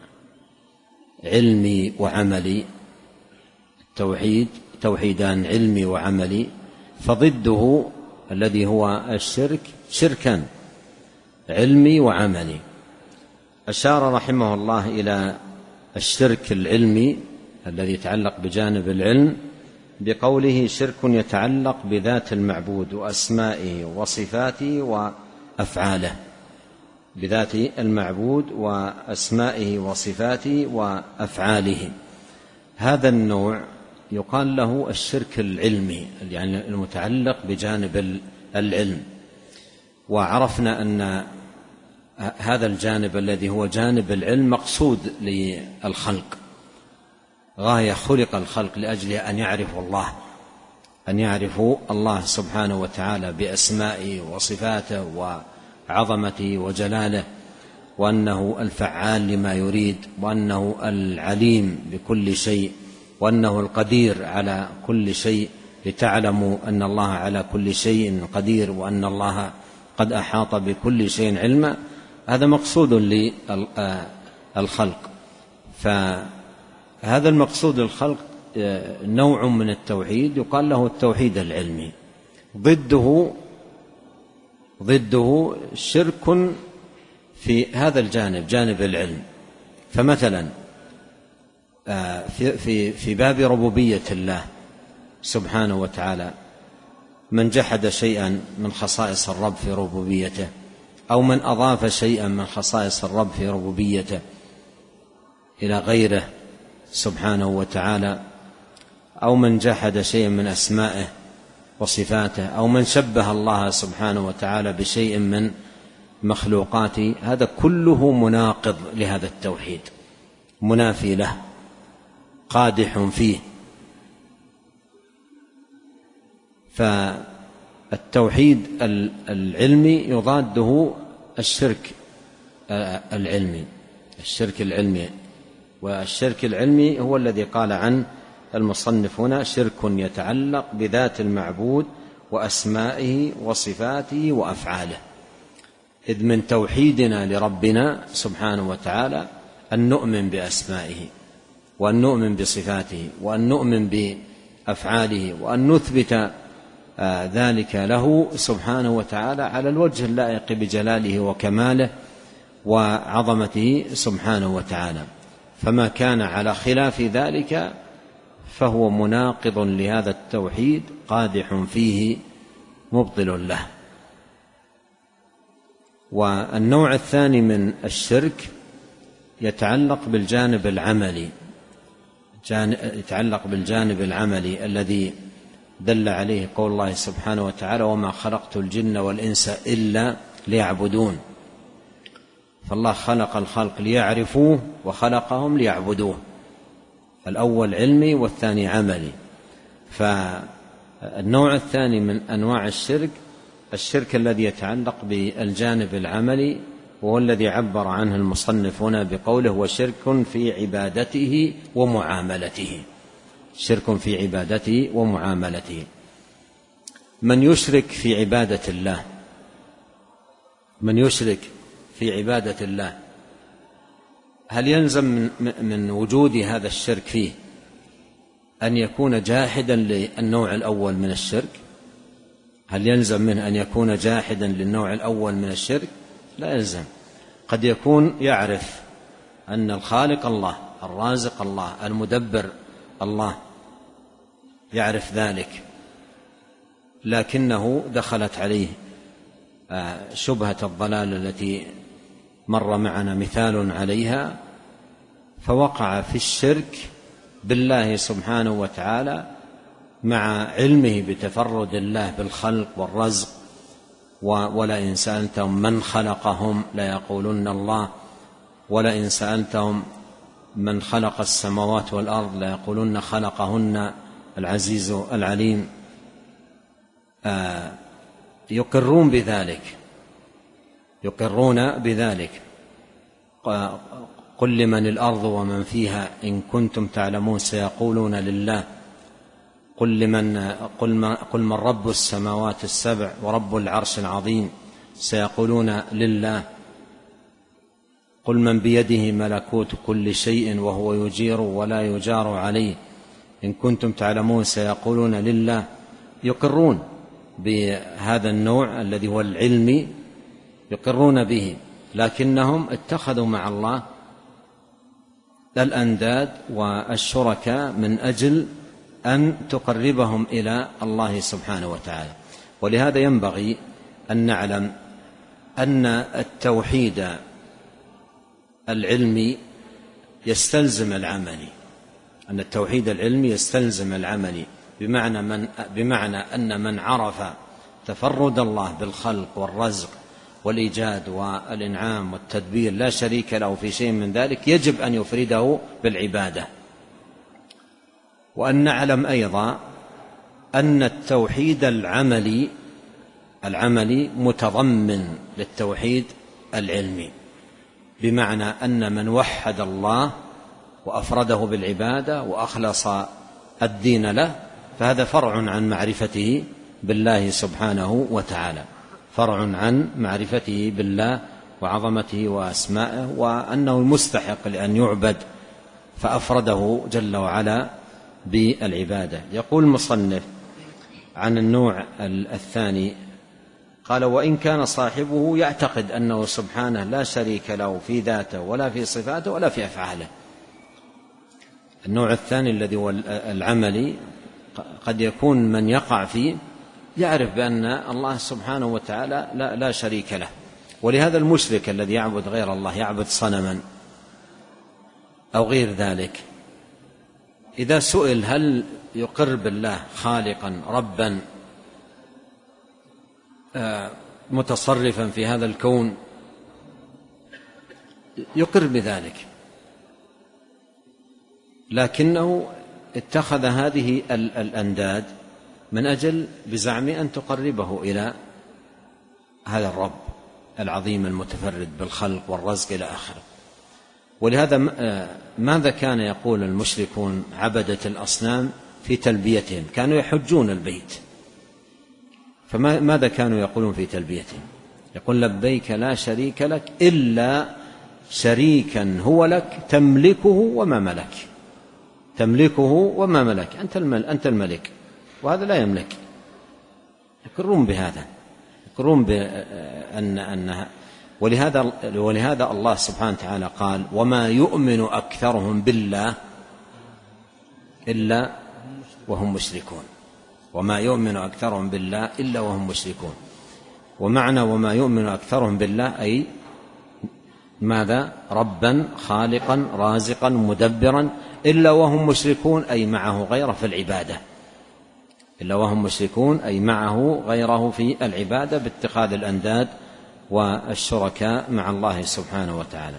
علمي وعملي التوحيد توحيدان علمي وعملي، فضده الذي هو الشرك شركان علمي وعملي. أشار رحمه الله إلى الشرك العلمي الذي يتعلق بجانب العلم بقوله: شرك يتعلق بذات المعبود وأسمائه وصفاته وأفعاله بذات المعبود وأسمائه وصفاته وأفعاله. هذا النوع يقال له الشرك العلمي، يعني المتعلق بجانب العلم. وعرفنا أن هذا الجانب الذي هو جانب العلم مقصود للخلق، غاية خلق الخلق لأجل أن يعرفوا الله أن يعرفوا الله سبحانه وتعالى بأسمائه وصفاته وعظمته وجلاله، وأنه الفعال لما يريد، وأنه العليم بكل شيء، وأنه القدير على كل شيء، لتعلموا أن الله على كل شيء قدير وأن الله قد أحاط بكل شيء علما. هذا مقصود للخلق. فهذا المقصود للخلق نوع من التوحيد يقال له التوحيد العلمي. ضده ضده شرك في هذا الجانب جانب العلم. فمثلا في في في باب ربوبية الله سبحانه وتعالى، من جحد شيئا من خصائص الرب في ربوبيته أو من أضاف شيئا من خصائص الرب في ربوبيته إلى غيره سبحانه وتعالى، أو من جحد شيئا من أسمائه وصفاته، أو من شبه الله سبحانه وتعالى بشيء من مخلوقاته، هذا كله مناقض لهذا التوحيد، منافي له، قادح فيه. فالتوحيد العلمي يضاده الشرك العلمي، الشرك العلمي والشرك العلمي هو الذي قال عنه المصنف هنا: شرك يتعلق بذات المعبود وأسمائه وصفاته وأفعاله. إذ من توحيدنا لربنا سبحانه وتعالى أن نؤمن بأسمائه، وأن نؤمن بصفاته، وأن نؤمن بأفعاله، وأن نثبت ذلك له سبحانه وتعالى على الوجه اللائق بجلاله وكماله وعظمته سبحانه وتعالى. فما كان على خلاف ذلك فهو مناقض لهذا التوحيد، قادح فيه، مبطل له. والنوع الثاني من الشرك يتعلق بالجانب العملي، يتعلق بالجانب العملي الذي دل عليه قول الله سبحانه وتعالى: وما خلقت الجن والإنس إلا ليعبدون. فالله خلق الخلق ليعرفوه وخلقهم ليعبدوه، الأول علمي والثاني عملي. فالنوع الثاني من أنواع الشرك الشرك الذي يتعلق بالجانب العملي، وهو الذي عبر عنه المصنف هنا بقوله: وشرك في عبادته ومعاملته. شرك في عبادته ومعاملته. من يشرك في عبادة الله، من يشرك في عبادة الله، هل يلزم من, من وجود هذا الشرك فيه أن يكون جاحدا للنوع الأول من الشرك؟ هل يلزم منه أن يكون جاحدا للنوع الأول من الشرك؟ لا يلزم. قد يكون يعرف أن الخالق الله، الرازق الله، المدبر الله، يعرف ذلك، لكنه دخلت عليه شبهة الضلال التي مر معنا مثال عليها، فوقع في الشرك بالله سبحانه وتعالى مع علمه بتفرد الله بالخلق والرزق. ولئن سألتهم من خلقهم ليقولن الله، ولئن سألتهم من خلق السماوات والأرض ليقولن خلقهن العزيز العليم. آه يقرون بذلك، يقرون بذلك. قل لمن الأرض ومن فيها إن كنتم تعلمون سيقولون لله. قل لمن قل, ما قل من رب السماوات السبع ورب العرش العظيم سيقولون لله. قل من بيده ملكوت كل شيء وهو يجير ولا يجار عليه إن كنتم تعلمون سيقولون لله. يقرون بهذا النوع الذي هو العلمي، يقرون به، لكنهم اتخذوا مع الله الأنداد والشركاء من أجل أن تقربهم إلى الله سبحانه وتعالى. ولهذا ينبغي أن نعلم أن التوحيد العلمي يستلزم العملي، أن التوحيد العلمي يستلزم العملي، بمعنى, من بمعنى أن من عرف تفرد الله بالخلق والرزق والإيجاد والإنعام والتدبير لا شريك له في شيء من ذلك يجب أن يفرده بالعبادة. وأن نعلم أيضا أن التوحيد العملي العملي متضمن للتوحيد العلمي، بمعنى أن من وحد الله وأفرده بالعبادة وأخلص الدين له فهذا فرع عن معرفته بالله سبحانه وتعالى، فرع عن معرفته بالله وعظمته وأسمائه وأنه مستحق لأن يعبد، فأفرده جل وعلا بالعبادة. يقول المصنف عن النوع الثاني قال: وإن كان صاحبه يعتقد أنه سبحانه لا شريك له في ذاته ولا في صفاته ولا في أفعاله. النوع الثاني الذي هو العملي قد يكون من يقع فيه يعرف بأن الله سبحانه وتعالى لا, لا شريك له، ولهذا المشرك الذي يعبد غير الله، يعبد صنما أو غير ذلك، إذا سئل هل يقر بالله خالقا ربا متصرفا في هذا الكون، يقر بذلك، لكنه اتخذ هذه الأنداد من أجل بزعم أن تقربه إلى هذا الرب العظيم المتفرد بالخلق والرزق إلى آخره. ولهذا ماذا كان يقول المشركون عبدة الأصنام في تلبيتهم؟ كانوا يحجون البيت، فماذا كانوا يقولون في تلبيتهم؟ يقول لبيك لا شريك لك إلا شريكا هو لك تملكه وما ملك، تملكه وما ملك، أنت أنت الملك وهذا لا يملك. يقرون بهذا، يقرون بأن أن ولهذا ولهذا الله سبحانه وتعالى قال وما يؤمن أكثرهم بالله إلا وهم مشركون، وما يؤمن أكثرهم بالله إلا وهم مشركون. ومعنى وما يؤمن أكثرهم بالله أي ماذا؟ ربا خالقا رازقا مدبرا، إلا وهم مشركون أي معه غيره في العبادة، إلا وهم مشركون أي معه غيره في العبادة باتخاذ الأنداد والشركاء مع الله سبحانه وتعالى.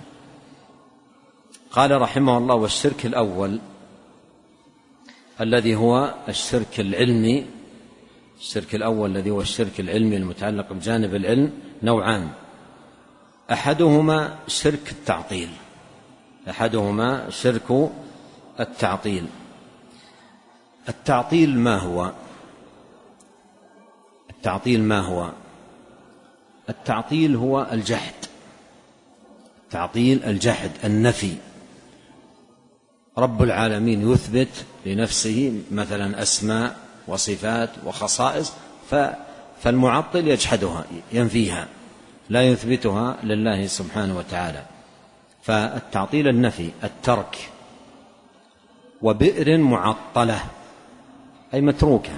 قال رحمه الله والشرك الأول الذي هو الشرك العلمي، الشرك الأول الذي هو الشرك العلمي المتعلق بجانب العلم نوعان، أحدهما شرك التعطيل، أحدهما شرك التعطيل. التعطيل ما هو؟ التعطيل ما هو؟ التعطيل هو الجحد، تعطيل الجحد النفي. رب العالمين يثبت لنفسه مثلا أسماء وصفات وخصائص، فالمعطل يجحدها ينفيها، لا يثبتها لله سبحانه وتعالى. فالتعطيل النفي، الترك. وبئر معطلة أي متروكة،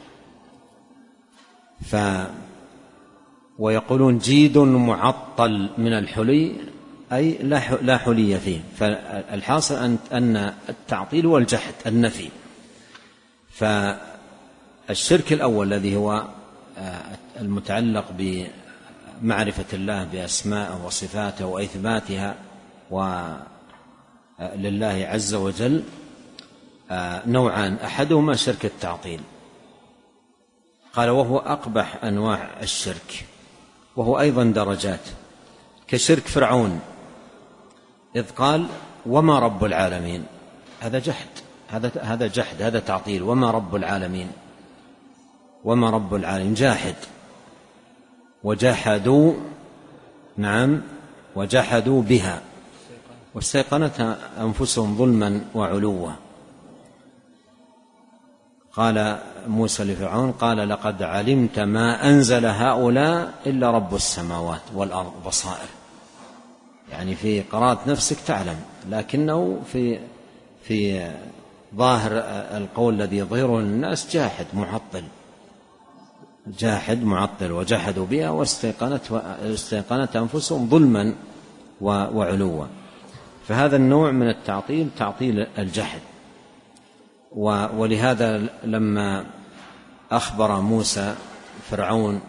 ف ويقولون جيد معطل من الحلي أي لا حلي فيه. فالحاصل أن التعطيل هو الجحد النفي. فالشرك الأول الذي هو المتعلق بمعرفة الله بأسمائه وصفاته وإثباتها ولله عز وجل نوعان، أحدهما شرك التعطيل. قال وهو أقبح أنواع الشرك، وهو أيضا درجات، كشرك فرعون إذ قال وما رب العالمين، هذا جحد، هذا هذا جحد، هذا تعطيل. وما رب العالمين، وما رب العالمين، جاحد. وجحدوا، نعم، وجحدوا بها واستيقنتها أنفسهم ظلما وعلوا. قال موسى لفرعون قال لقد علمت ما أنزل هؤلاء إلا رب السماوات والأرض بصائر، يعني في قراءة نفسك تعلم، لكنه في في ظاهر القول الذي يظهره للناس جاحد معطل، جاحد معطل. وجحدوا بها واستيقنت أنفسهم ظلما وعلوا. فهذا النوع من التعطيل تعطيل الجحد. ولهذا لما أخبر موسى فرعون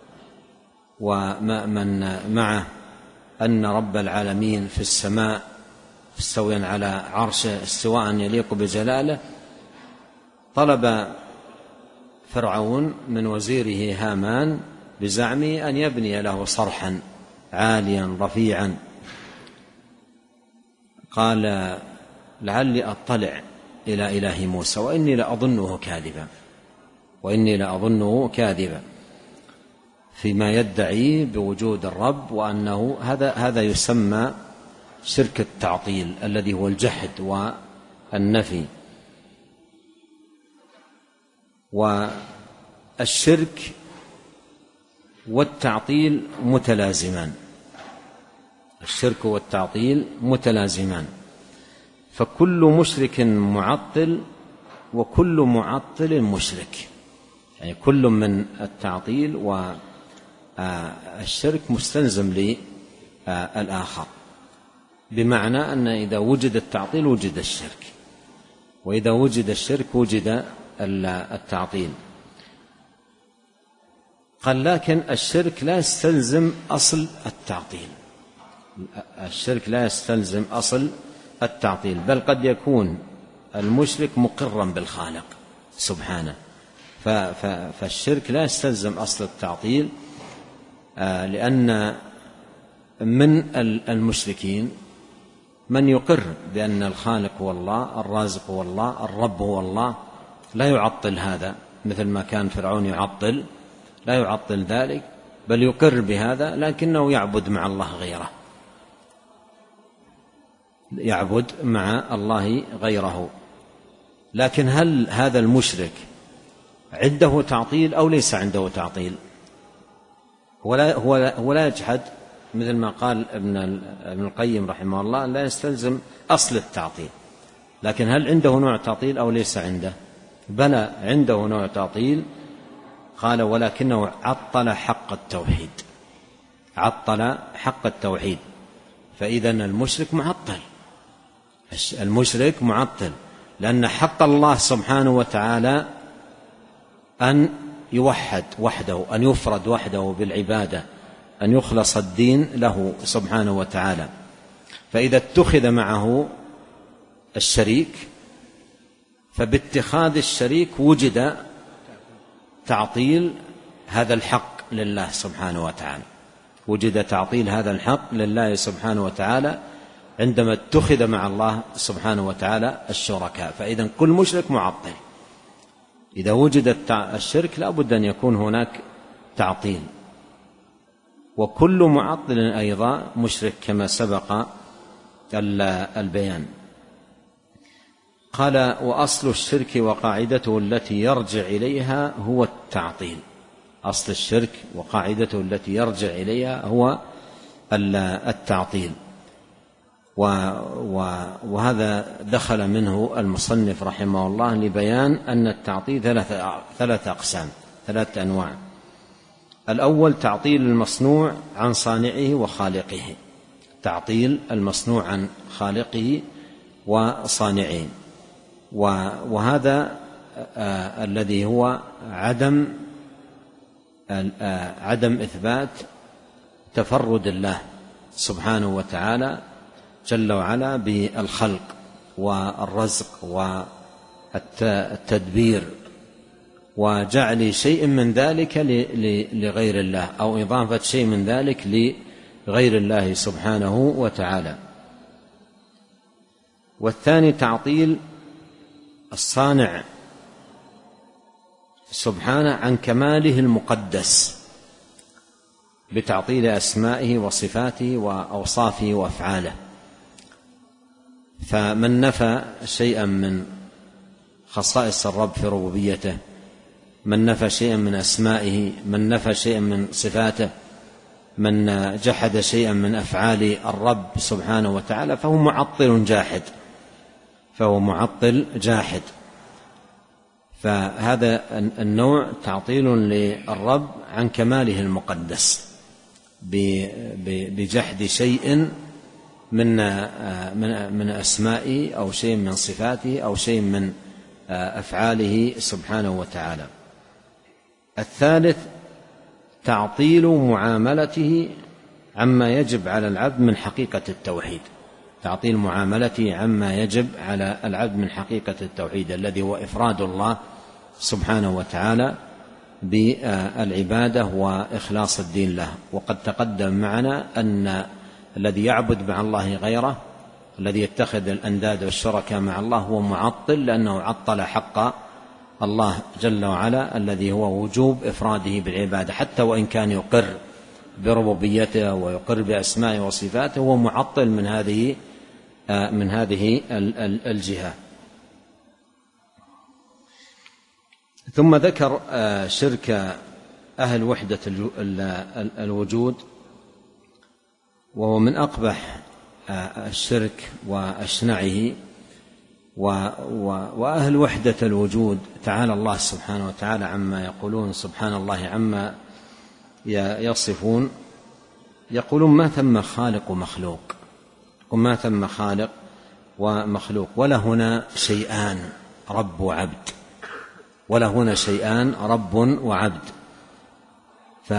ومن معه أن رب العالمين في السماء مستويا على عرشه استواء يليق بجلاله، طلب فرعون من وزيره هامان بزعمه أن يبني له صرحا عاليا رفيعا. قال لعلي أطلع إلى إله موسى وإني لأظنه كاذبا، وإني لأظنه كاذبا فيما يدعي بوجود الرب، وأنه هذا هذا يسمى شرك التعطيل الذي هو الجحد والنفي. والشرك والتعطيل متلازمان، الشرك والتعطيل متلازمان، فكل مشرك معطل وكل معطل مشرك، يعني كل من التعطيل الشرك مستلزم للآخر، بمعنى أن إذا وجد التعطيل وجد الشرك، وإذا وجد الشرك وجد التعطيل. قال لكن الشرك لا يستلزم أصل التعطيل، الشرك لا يستلزم أصل التعطيل، بل قد يكون المشرك مقرا بالخالق سبحانه، فالشرك لا يستلزم أصل التعطيل، لأن من المشركين من يقر بأن الخالق هو الله، الرازق هو الله، الرب هو الله، لا يعطل هذا مثل ما كان فرعون يعطل، لا يعطل ذلك، بل يقر بهذا، لكنه يعبد مع الله غيره، يعبد مع الله غيره. لكن هل هذا المشرك عنده تعطيل أو ليس عنده تعطيل؟ هو لا, هو لا يجحد، مثل ما قال ابن ابن القيم رحمه الله لا يستلزم أصل التعطيل، لكن هل عنده نوع تعطيل أو ليس عنده؟ بلى عنده نوع تعطيل. قال ولكنه عطل حق التوحيد، عطل حق التوحيد. فإذا المشرك معطل، المشرك معطل، لأن حق الله سبحانه وتعالى أن يوحد وحده، أن يفرد وحده بالعبادة، أن يخلص الدين له سبحانه وتعالى. فإذا اتخذ معه الشريك فباتخاذ الشريك وجد تعطيل هذا الحق لله سبحانه وتعالى، وجد تعطيل هذا الحق لله سبحانه وتعالى عندما اتخذ مع الله سبحانه وتعالى الشركاء. فإذا كل مشرك معطل، إذا وجد الشرك لا بد أن يكون هناك تعطيل، وكل معطل أيضا مشرك كما سبق البيان. قال وأصل الشرك وقاعدته التي يرجع إليها هو التعطيل، أصل الشرك وقاعدته التي يرجع إليها هو التعطيل. وهذا دخل منه المصنف رحمه الله لبيان أن التعطيل ثلاثة ثلاثة أقسام، ثلاثة أنواع. الأول تعطيل المصنوع عن صانعه وخالقه، تعطيل المصنوع عن خالقه وصانعه، وهذا آه الذي هو عدم آه عدم إثبات تفرد الله سبحانه وتعالى جل وعلا بالخلق والرزق والتدبير، وجعل شيء من ذلك لغير الله، أو إضافة شيء من ذلك لغير الله سبحانه وتعالى. والثاني تعطيل الصانع سبحانه عن كماله المقدس بتعطيل أسمائه وصفاته وأوصافه وأفعاله. فمن نفى شيئا من خصائص الرب في ربوبيته، من نفى شيئا من أسمائه، من نفى شيئا من صفاته، من جحد شيئا من أفعال الرب سبحانه وتعالى فهو معطل جاحد، فهو معطل جاحد. فهذا النوع تعطيل للرب عن كماله المقدس بجحد شيء من من أسمائه أو شيء من صفاته أو شيء من أفعاله سبحانه وتعالى. الثالث تعطيل معاملته عما يجب على العبد من حقيقة التوحيد، تعطيل معاملته عما يجب على العبد من حقيقة التوحيد الذي هو إفراد الله سبحانه وتعالى بالعبادة وإخلاص الدين له. وقد تقدم معنا أن الذي يعبد مع الله غيره، الذي يتخذ الأنداد والشركاء مع الله هو معطل، لأنه عطل حق الله جل وعلا الذي هو وجوب إفراده بالعبادة، حتى وإن كان يقر بربوبيته ويقر بأسمائه وصفاته، هو معطل من هذه من هذه الجهة. ثم ذكر شرك أهل وحدة الوجود، وهو من أقبح الشرك وأشنعه. وأهل وحدة الوجود تعالى الله سبحانه وتعالى عما يقولون، سبحان الله عما يصفون يقولون ما ثم خالق ومخلوق، وما ثم خالق ومخلوق، ولا هنا شيئان رب وعبد، ولا هنا شيئان رب وعبد. ف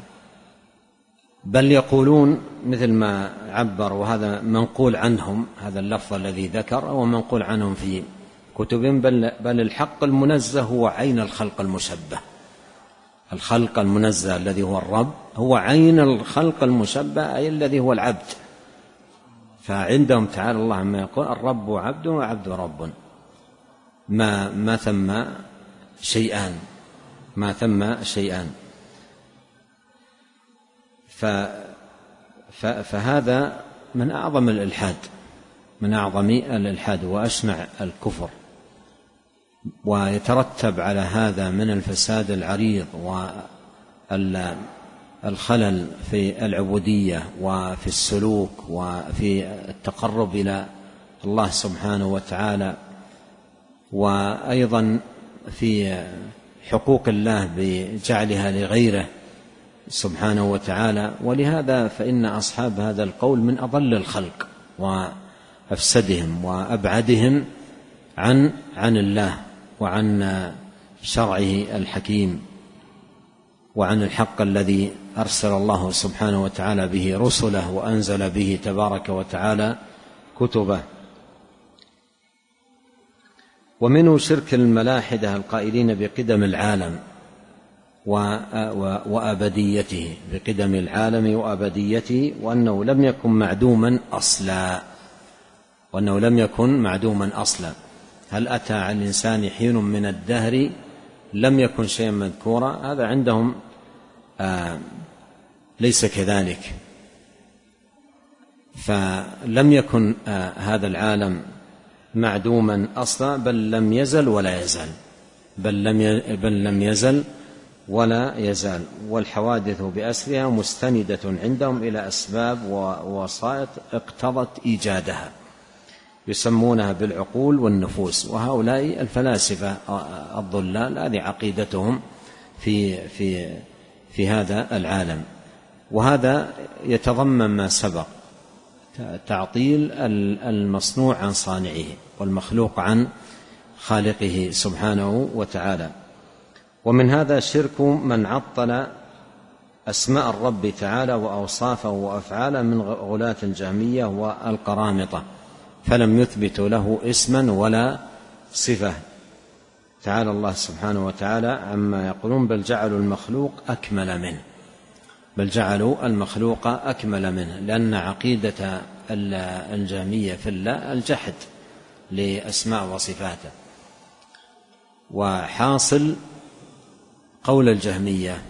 بل يقولون مثل ما عبر، وهذا منقول عنهم، هذا اللفظ الذي ذكر هو منقول عنهم في كتبهم، بل, بل الحق المنزه هو عين الخلق المشبه. الخلق المنزه الذي هو الرب هو عين الخلق المشبه، أي الذي هو العبد. فعندهم تعالى الله عما يقول الرب عبد وعبد رب، ما ما ثم شيئان، ما ثم شيئان. فهذا من أعظم الإلحاد، من أعظم الإلحاد وأشنع الكفر، ويترتب على هذا من الفساد العريض والخلل في العبودية وفي السلوك وفي التقرب إلى الله سبحانه وتعالى، وأيضا في حقوق الله بجعلها لغيره سبحانه وتعالى. ولهذا فإن أصحاب هذا القول من أضل الخلق وأفسدهم وأبعدهم عن عن الله وعن شرعه الحكيم وعن الحق الذي أرسل الله سبحانه وتعالى به رسله وأنزل به تبارك وتعالى كتبه. ومنه شرك الملاحدة القائلين بقدم العالم وأبديته، بقدم العالم وأبديته، وأنه لم يكن معدوما أصلا، وأنه لم يكن معدوما أصلا. هل أتى على الإنسان حين من الدهر لم يكن شيئا مذكورا؟ هذا عندهم آه ليس كذلك. فلم يكن آه هذا العالم معدوما أصلا، بل لم يزل ولا يزال، بل لم بل لم يزل ولا يزال. والحوادث بأسرها مستندة عندهم إلى أسباب ووسائط اقتضت إيجادها، يسمونها بالعقول والنفوس. وهؤلاء الفلاسفة الضلال هذه عقيدتهم في في في هذا العالم. وهذا يتضمن ما سبق، تعطيل المصنوع عن صانعه والمخلوق عن خالقه سبحانه وتعالى. ومن هذا شرك من عطل أسماء الرب تعالى وأوصافه وأفعاله من غلاة الجهمية والقرامطة، فلم يثبتوا له اسما ولا صفة. تعالى الله سبحانه وتعالى عما يقولون، بل جعلوا المخلوق أكمل منه، بل جعلوا المخلوق أكمل منه، لأن عقيدة الجهمية في الله الجحد لأسماء وصفاته. وحاصل قول الجهمية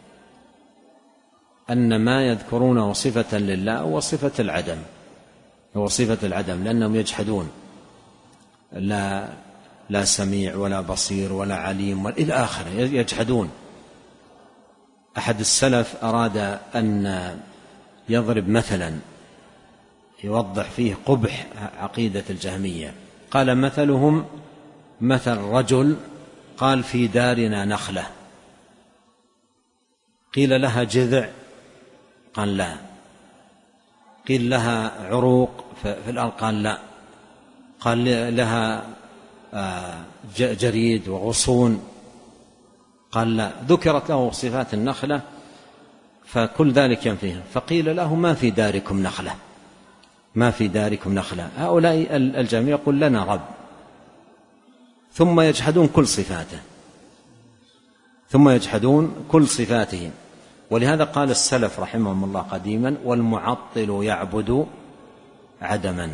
أن ما يذكرونه صفة لله هو صفة العدم، هو صفة العدم، لأنهم يجحدون لا لا سميع ولا بصير ولا عليم إلى آخره، يجحدون. أحد السلف أراد أن يضرب مثلا يوضح فيه قبح عقيدة الجهمية، قال مثلهم مثل رجل قال في دارنا نخلة، قيل لها جذع قال لا، قيل لها عروق في الأرض قال لا، قال لها جريد وغصون قال لا، ذكرت له صفات النخلة فكل ذلك ينفيه، فقيل له ما في داركم نخلة، ما في داركم نخلة. هؤلاء الجميع يقول لنا رب، ثم يجحدون كل صفاته، ثم يجحدون كل صفاته. ولهذا قال السلف رحمهم الله قديما: والمعطل يعبد عدما.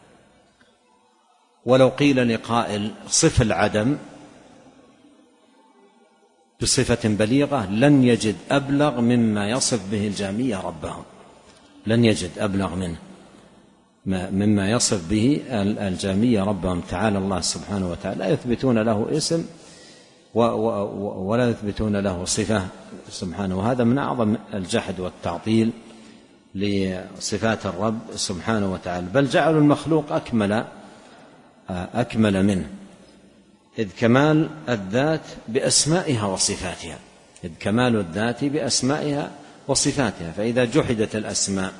ولو قيل لقائل صف العدم بصفة بليغة لن يجد أبلغ مما يصف به الجهمية ربهم، لن يجد أبلغ منه مما يصف به الجهمية ربهم. تعالى الله سبحانه وتعالى لا يثبتون له اسم ولا يثبتون له صفة سبحانه، وهذا من أعظم الجحد والتعطيل لصفات الرب سبحانه وتعالى. بل جعلوا المخلوق أكمل أكمل منه، إذ كمال الذات بأسمائها وصفاتها، إذ كمال الذات بأسمائها وصفاتها، فإذا جحدت الأسماء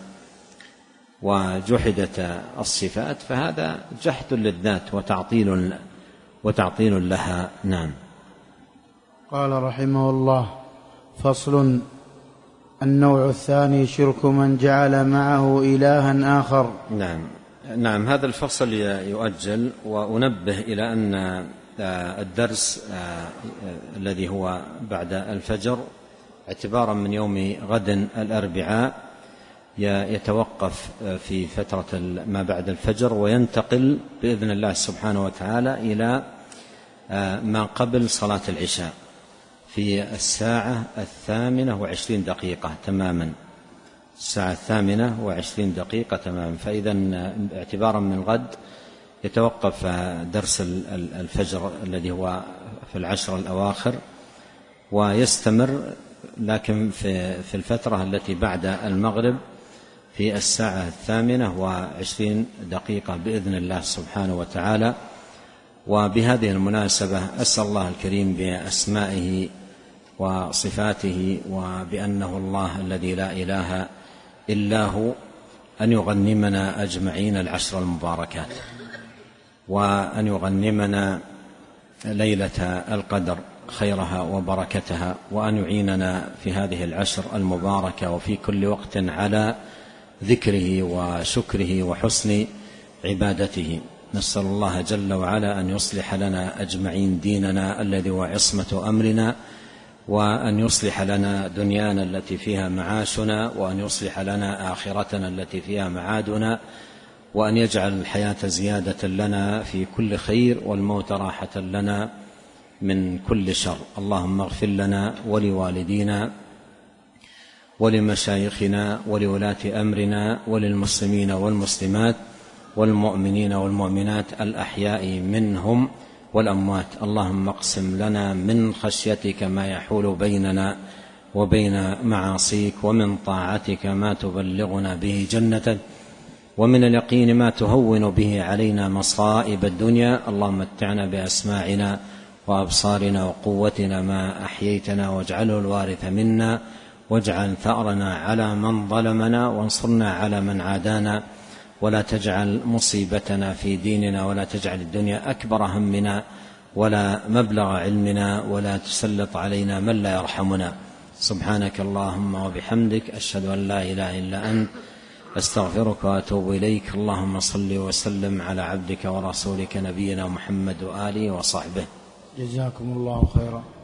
وجحدت الصفات فهذا جحد للذات وتعطيل وتعطيل لها. نعم. قال رحمه الله: فصل. النوع الثاني شرك من جعل معه إلها آخر. نعم نعم هذا الفصل يؤجل، وأنبه إلى أن الدرس الذي هو بعد الفجر اعتبارا من يوم غد الأربعاء يتوقف في فترة ما بعد الفجر، وينتقل بإذن الله سبحانه وتعالى إلى ما قبل صلاة العشاء في الساعة الثامنة وعشرين دقيقة تماما، الساعة الثامنة وعشرين دقيقة تماما. فإذا اعتبارا من غد يتوقف درس الفجر الذي هو في العشر الأواخر، ويستمر لكن في الفترة التي بعد المغرب في الساعة الثامنة وعشرين دقيقة بإذن الله سبحانه وتعالى. وبهذه المناسبة أسأل الله الكريم بأسمائه وصفاته وبأنه الله الذي لا إله إلا هو أن يغنمنا أجمعين العشر المباركات، وأن يغنمنا ليلة القدر خيرها وبركتها، وأن يعيننا في هذه العشر المباركة وفي كل وقت على ذكره وشكره وحسن عبادته. نسأل الله جل وعلا أن يصلح لنا أجمعين ديننا الذي هو عصمة أمرنا، وأن يصلح لنا دنيانا التي فيها معاشنا، وأن يصلح لنا آخرتنا التي فيها معادنا، وأن يجعل الحياة زيادة لنا في كل خير والموت راحة لنا من كل شر. اللهم اغفر لنا ولوالدينا ولمشايخنا ولولاة أمرنا وللمسلمين والمسلمات والمؤمنين والمؤمنات الأحياء منهم والأموات. اللهم اقسم لنا من خشيتك ما يحول بيننا وبين معاصيك، ومن طاعتك ما تبلغنا به جنتك، ومن اليقين ما تهون به علينا مصائب الدنيا. اللهم متعنا بأسماعنا وأبصارنا وقوتنا ما أحييتنا، واجعله الوارث منا، واجعل ثأرنا على من ظلمنا، وانصرنا على من عادانا، ولا تجعل مصيبتنا في ديننا، ولا تجعل الدنيا أكبر همنا ولا مبلغ علمنا، ولا تسلط علينا من لا يرحمنا. سبحانك اللهم وبحمدك، أشهد أن لا إله إلا أنت، أستغفرك وأتوب إليك. اللهم صل وسلم على عبدك ورسولك نبينا محمد وآله وصحبه. جزاكم الله خيرا.